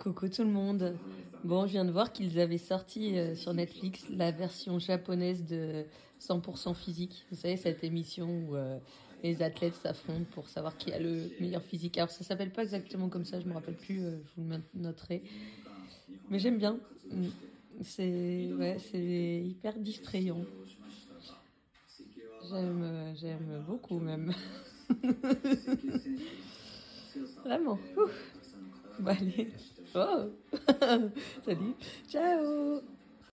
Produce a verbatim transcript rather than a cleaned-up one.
Coucou tout le monde. Bon, je viens de voir qu'ils avaient sorti euh, sur Netflix la version japonaise de cent pour cent physique. Vous savez, cette émission où euh, les athlètes s'affrontent pour savoir qui a le meilleur physique. Alors, ça s'appelle pas exactement comme ça, je me rappelle plus, euh, je vous le noterai. Mais j'aime bien. Mm. C'est ouais, c'est hyper distrayant. J'aime, euh, j'aime beaucoup même. Vraiment. Ouh. Bon, allez. Oh. Salut. Ciao.